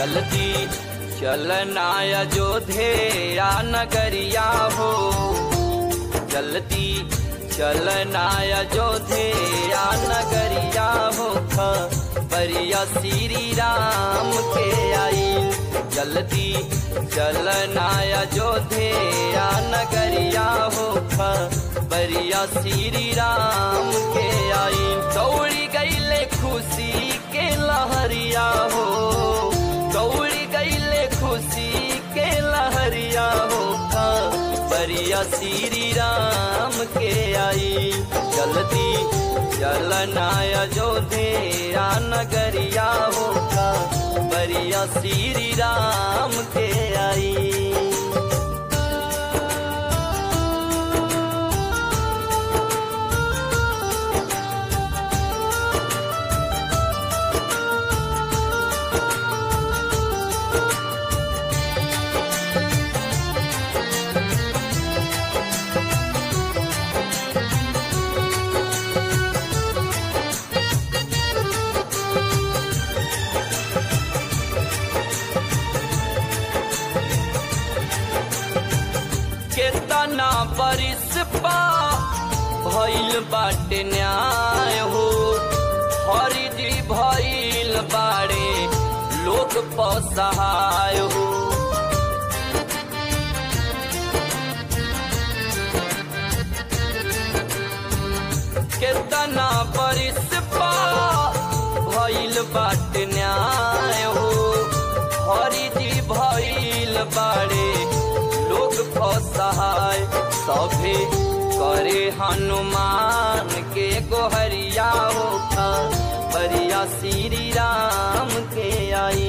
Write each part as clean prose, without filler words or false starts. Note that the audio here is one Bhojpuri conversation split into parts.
जल्दी चलना अयोध्या नगरिया हो, जल्दी चलना अयोध्या नगरिया हो, खबरिया श्री राम के आई। जल्दी चलना अयोध्या नगरिया हो, खबरिया श्री राम के आई। दौड़ी गईले खुशी के लहरिया हो, दौड़ी गईले खुशी के लहरिया हो, खबरिया श्री राम के आई। जल्दी चलना अयोध्या नगरिया हो, खबरिया श्री राम के आई। केतना बरिस पा भइल बाटे न्याय हो, हरिजी भइल बाड़े लोग पसहाय हो। केतना बरिस पा भइल बाटे न्याय हो, हरिजी भइल बाड़े लोग असहाय। सभे करे हनुमान के गोहरिया हो, खबरिया श्री राम के आई।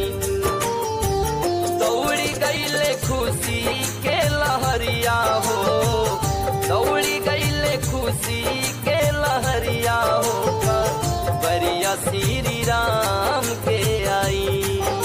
दौड़ी गईले खुशी के लहरिया हो, दौड़ी गईले खुशी के लहरिया हो, खबरिया श्री राम के आई।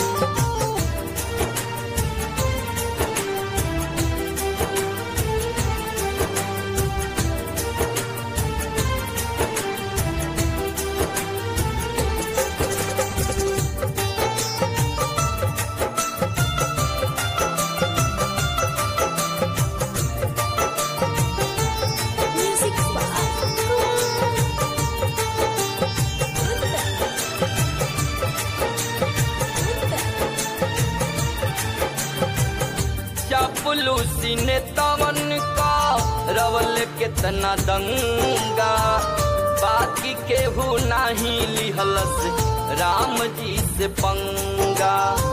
चापलूसी ने तवन का रवल कितना दंगा, बाकी केहू नहीं लिहलस राम जी से पंगा।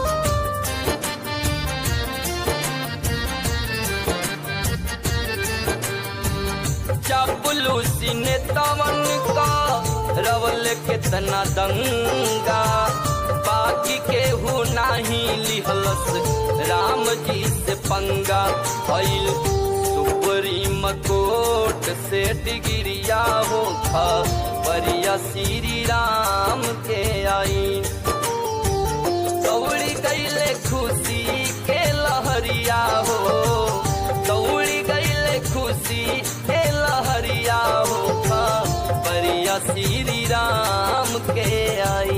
चापलूसी ने तवन का रवल कितना दंगा, बाकी केहू नहीं लिहलस राम जी से पंगा। भइल सुप्रीम कोर्ट से डिग्रिया हो, खबरिया श्री राम के आई। दौड़ी गईले खुशी के लहरिया हो, दौड़ी गईले खुशी के लहरिया हो, खबरिया श्री राम के आई।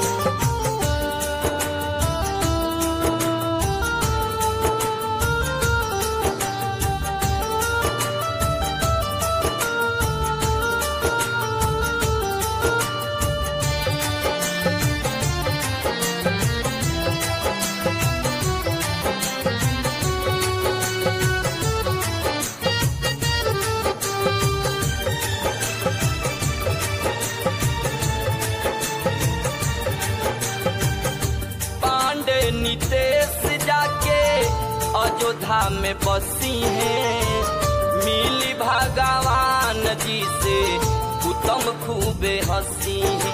नितेश जाके अयोध्या में बसी हैं, मिली भगवान जी से उत्तम खूबे हंसी हैं।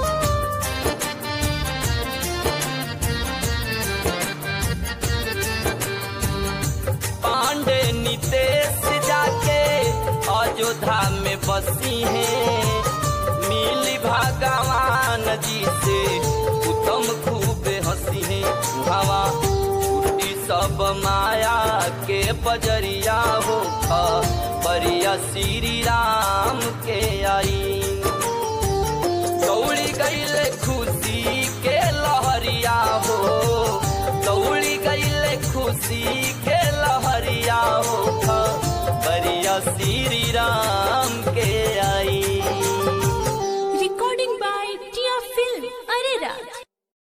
पांडे नितेश जाके अयोध्या में बसी हैं, मिली भगवान जी से उत्तम खूबे हंसी है। हवा छुट्टी सब माया के बजरिया हो, खबरिया श्री राम के आई। दौड़ी गईले खुशी के लहरिया हो, खुशी के लहरिया हो बरिया श्री राम।